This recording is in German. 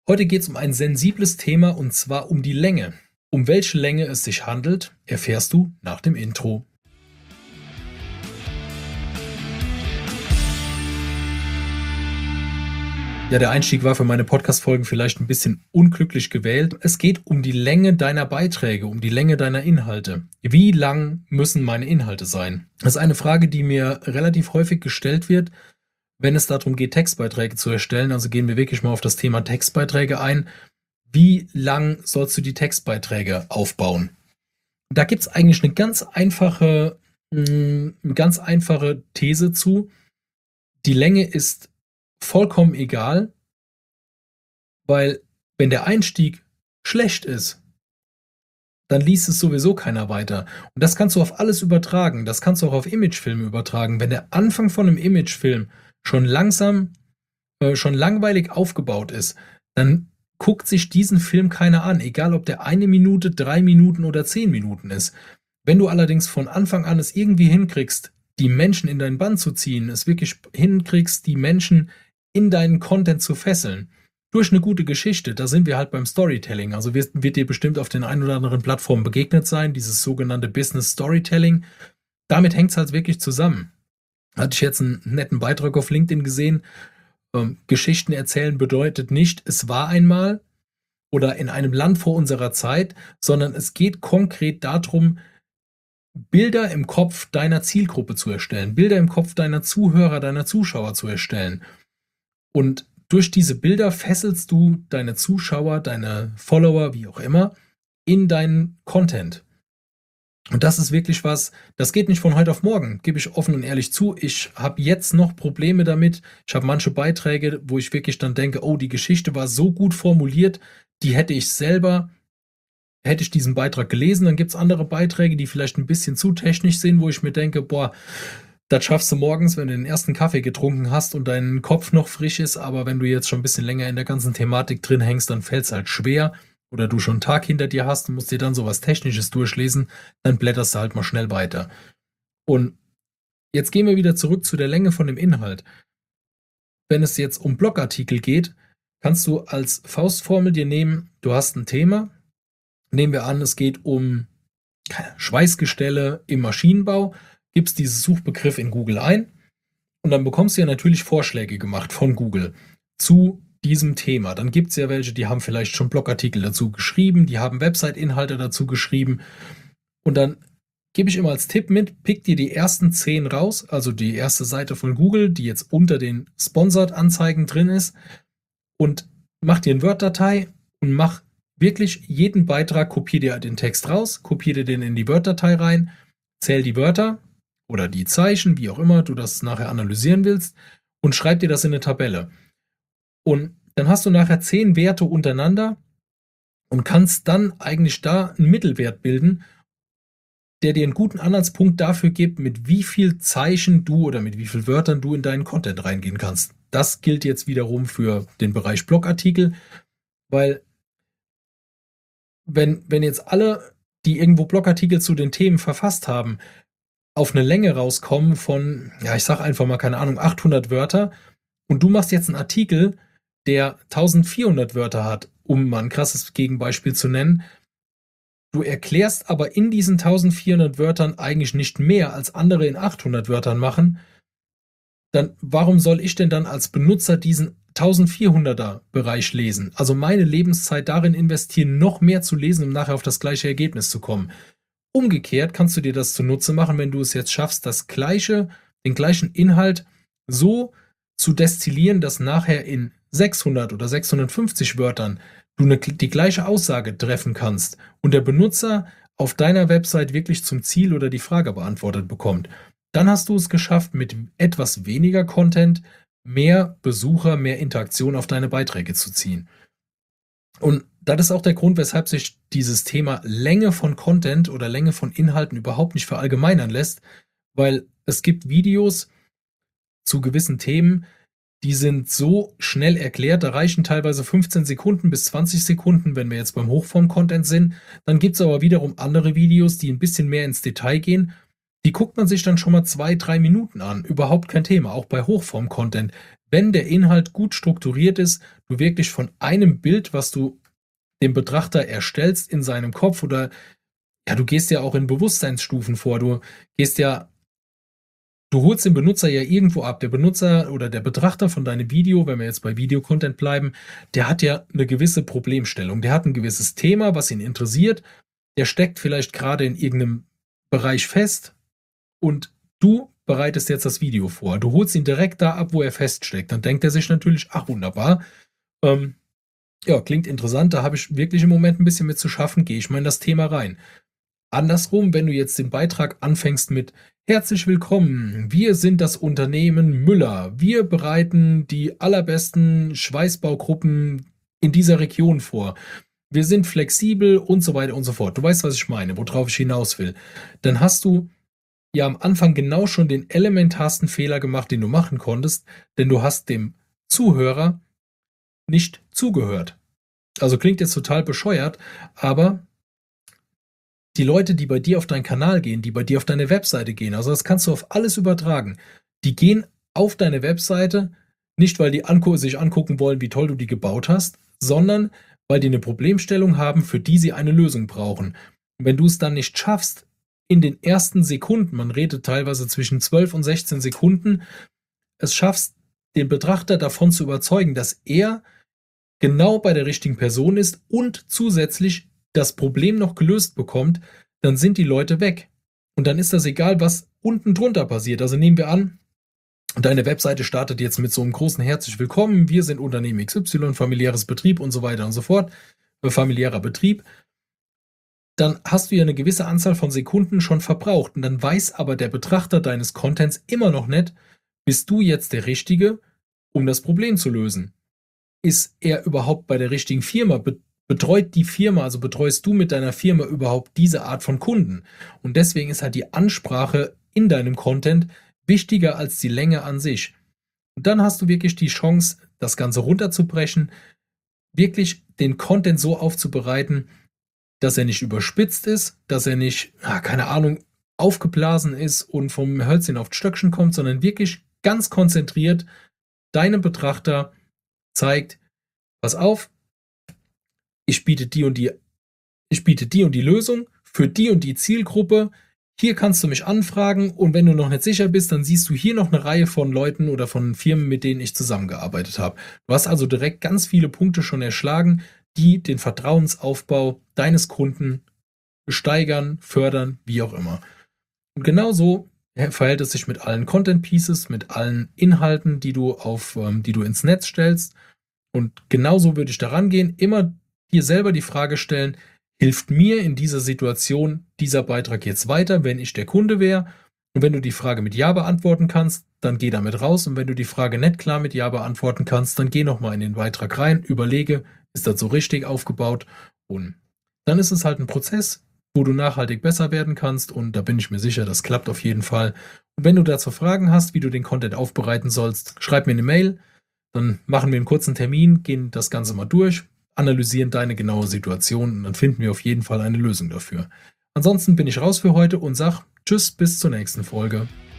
Heute geht es um ein sensibles Thema und zwar um die Länge. Um welche Länge es sich handelt, erfährst du nach dem Intro. Ja, der Einstieg war für meine Podcast-Folgen vielleicht ein bisschen unglücklich gewählt. Es geht um die Länge deiner Beiträge, um die Länge deiner Inhalte. Wie lang müssen meine Inhalte sein? Das ist eine Frage, die mir relativ häufig gestellt wird, wenn es darum geht, Textbeiträge zu erstellen. Also gehen wir wirklich mal auf das Thema Textbeiträge ein. Wie lang sollst du die Textbeiträge aufbauen? Da gibt es eigentlich eine ganz einfache These zu. Die Länge ist vollkommen egal, weil wenn der Einstieg schlecht ist, dann liest es sowieso keiner weiter. Und das kannst du auf alles übertragen. Das kannst du auch auf Imagefilme übertragen. Wenn der Anfang von einem Imagefilm schon schon langweilig aufgebaut ist, dann guckt sich diesen Film keiner an, egal ob der 1 Minute, 3 Minuten oder 10 Minuten ist. Wenn du allerdings von Anfang an es irgendwie hinkriegst, die Menschen in deinen Bann zu ziehen, es wirklich hinkriegst, die Menschen in deinen Content zu fesseln, durch eine gute Geschichte, da sind wir halt beim Storytelling. Also wird dir bestimmt auf den ein oder anderen Plattformen begegnet sein, dieses sogenannte Business Storytelling. Damit hängt es halt wirklich zusammen. Hatte ich jetzt einen netten Beitrag auf LinkedIn gesehen. Geschichten erzählen bedeutet nicht, es war einmal oder in einem Land vor unserer Zeit, sondern es geht konkret darum, Bilder im Kopf deiner Zielgruppe zu erstellen, Bilder im Kopf deiner Zuhörer, deiner Zuschauer zu erstellen. Und durch diese Bilder fesselst du deine Zuschauer, deine Follower, wie auch immer, in deinen Content. Und das ist wirklich was, das geht nicht von heute auf morgen, gebe ich offen und ehrlich zu. Ich habe jetzt noch Probleme damit. Ich habe manche Beiträge, wo ich wirklich dann denke, oh, die Geschichte war so gut formuliert, die hätte ich diesen Beitrag gelesen. Dann gibt es andere Beiträge, die vielleicht ein bisschen zu technisch sind, wo ich mir denke, boah, das schaffst du morgens, wenn du den ersten Kaffee getrunken hast und dein Kopf noch frisch ist, aber wenn du jetzt schon ein bisschen länger in der ganzen Thematik drin hängst, dann fällt es halt schwer. Oder du schon einen Tag hinter dir hast und musst dir dann sowas Technisches durchlesen, dann blätterst du halt mal schnell weiter. Und jetzt gehen wir wieder zurück zu der Länge von dem Inhalt. Wenn es jetzt um Blogartikel geht, kannst du als Faustformel dir nehmen, du hast ein Thema, nehmen wir an, es geht um Schweißgestelle im Maschinenbau, gibst diesen Suchbegriff in Google ein und dann bekommst du ja natürlich Vorschläge gemacht von Google zu diesem Thema. Dann gibt es ja welche, die haben vielleicht schon Blogartikel dazu geschrieben, die haben Website-Inhalte dazu geschrieben und dann gebe ich immer als Tipp mit, pick dir die ersten 10 raus, also die erste Seite von Google, die jetzt unter den Sponsored-Anzeigen drin ist und mach dir eine Word-Datei und mach wirklich jeden Beitrag, kopier dir den Text raus, kopier dir den in die Word-Datei rein, zähl die Wörter oder die Zeichen, wie auch immer du das nachher analysieren willst und schreib dir das in eine Tabelle. Und dann hast du nachher 10 Werte untereinander und kannst dann eigentlich da einen Mittelwert bilden, der dir einen guten Anhaltspunkt dafür gibt, mit wie viel Zeichen du oder mit wie vielen Wörtern du in deinen Content reingehen kannst. Das gilt jetzt wiederum für den Bereich Blogartikel, weil wenn jetzt alle, die irgendwo Blogartikel zu den Themen verfasst haben, auf eine Länge rauskommen von, ja, ich sag einfach mal, keine Ahnung, 800 Wörter und du machst jetzt einen Artikel, der 1400 Wörter hat, um mal ein krasses Gegenbeispiel zu nennen, du erklärst aber in diesen 1400 Wörtern eigentlich nicht mehr, als andere in 800 Wörtern machen, dann warum soll ich denn dann als Benutzer diesen 1400er Bereich lesen? Also meine Lebenszeit darin investieren, noch mehr zu lesen, um nachher auf das gleiche Ergebnis zu kommen. Umgekehrt kannst du dir das zunutze machen, wenn du es jetzt schaffst, den gleichen Inhalt so zu destillieren, dass nachher in 600 oder 650 Wörtern du die gleiche Aussage treffen kannst und der Benutzer auf deiner Website wirklich zum Ziel oder die Frage beantwortet bekommt. Dann hast du es geschafft, mit etwas weniger Content mehr Besucher, mehr Interaktion auf deine Beiträge zu ziehen. Und das ist auch der Grund, weshalb sich dieses Thema Länge von Content oder Länge von Inhalten überhaupt nicht verallgemeinern lässt, weil es gibt Videos zu gewissen Themen, die sind so schnell erklärt, da reichen teilweise 15 Sekunden bis 20 Sekunden, wenn wir jetzt beim Hochform-Content sind. Dann gibt es aber wiederum andere Videos, die ein bisschen mehr ins Detail gehen. Die guckt man sich dann schon mal 2-3 Minuten an. Überhaupt kein Thema, auch bei Hochform-Content. wenn der Inhalt gut strukturiert ist, du wirklich von einem Bild, was du dem Betrachter erstellst in seinem Kopf oder ja, du gehst ja auch in Bewusstseinsstufen vor. Du holst den Benutzer ja irgendwo ab. Der Benutzer oder der Betrachter von deinem Video, wenn wir jetzt bei Videocontent bleiben, der hat ja eine gewisse Problemstellung. Der hat ein gewisses Thema, was ihn interessiert. Der steckt vielleicht gerade in irgendeinem Bereich fest und du bereitest jetzt das Video vor. Du holst ihn direkt da ab, wo er feststeckt. Dann denkt er sich natürlich, ach wunderbar, ja, klingt interessant, da habe ich wirklich im Moment ein bisschen mit zu schaffen, gehe ich mal in das Thema rein. Andersrum, wenn du jetzt den Beitrag anfängst mit Herzlich willkommen, wir sind das Unternehmen Müller. Wir bereiten die allerbesten Schweißbaugruppen in dieser Region vor. Wir sind flexibel und so weiter und so fort. Du weißt, was ich meine, worauf ich hinaus will. Dann hast du ja am Anfang genau schon den elementarsten Fehler gemacht, den du machen konntest, denn du hast dem Zuhörer nicht zugehört. Also klingt jetzt total bescheuert, aber die Leute, die bei dir auf deinen Kanal gehen, die bei dir auf deine Webseite gehen, also das kannst du auf alles übertragen, die gehen auf deine Webseite, nicht weil die sich angucken wollen, wie toll du die gebaut hast, sondern weil die eine Problemstellung haben, für die sie eine Lösung brauchen. Und wenn du es dann nicht schaffst, in den ersten Sekunden, man redet teilweise zwischen 12 und 16 Sekunden, es schaffst, den Betrachter davon zu überzeugen, dass er genau bei der richtigen Person ist und zusätzlich das Problem noch gelöst bekommt, dann sind die Leute weg. Und dann ist das egal, was unten drunter passiert. Also nehmen wir an, deine Webseite startet jetzt mit so einem großen Herzlich willkommen, wir sind Unternehmen XY, familiäres Betrieb und so weiter und so fort, familiärer Betrieb. Dann hast du ja eine gewisse Anzahl von Sekunden schon verbraucht und dann weiß aber der Betrachter deines Contents immer noch nicht, bist du jetzt der Richtige, um das Problem zu lösen. Ist er überhaupt bei der richtigen Firma? Betreut die Firma, also betreust du mit deiner Firma überhaupt diese Art von Kunden? Und deswegen ist halt die Ansprache in deinem Content wichtiger als die Länge an sich. Und dann hast du wirklich die Chance, das Ganze runterzubrechen, wirklich den Content so aufzubereiten, dass er nicht überspitzt ist, dass er nicht, keine Ahnung, aufgeblasen ist und vom Hölzchen auf Stöckchen kommt, sondern wirklich ganz konzentriert deinem Betrachter zeigt, pass auf, ich biete die und die Lösung für die und die Zielgruppe. Hier kannst du mich anfragen und wenn du noch nicht sicher bist, dann siehst du hier noch eine Reihe von Leuten oder von Firmen, mit denen ich zusammengearbeitet habe. Du hast also direkt ganz viele Punkte schon erschlagen, die den Vertrauensaufbau deines Kunden steigern, fördern, wie auch immer. Und genauso verhält es sich mit allen Content Pieces, mit allen Inhalten, die du ins Netz stellst. Und genauso würde ich daran gehen, immer dir selber die Frage stellen, hilft mir in dieser Situation dieser Beitrag jetzt weiter, wenn ich der Kunde wäre? Und wenn du die Frage mit Ja beantworten kannst, dann geh damit raus. Und wenn du die Frage nicht klar mit Ja beantworten kannst, dann geh nochmal in den Beitrag rein, überlege, ist das so richtig aufgebaut? Und dann ist es halt ein Prozess, wo du nachhaltig besser werden kannst. Und da bin ich mir sicher, das klappt auf jeden Fall. Und wenn du dazu Fragen hast, wie du den Content aufbereiten sollst, schreib mir eine Mail. Dann machen wir einen kurzen Termin, gehen das Ganze mal durch, analysieren deine genaue Situation und dann finden wir auf jeden Fall eine Lösung dafür. Ansonsten bin ich raus für heute und sag Tschüss, bis zur nächsten Folge.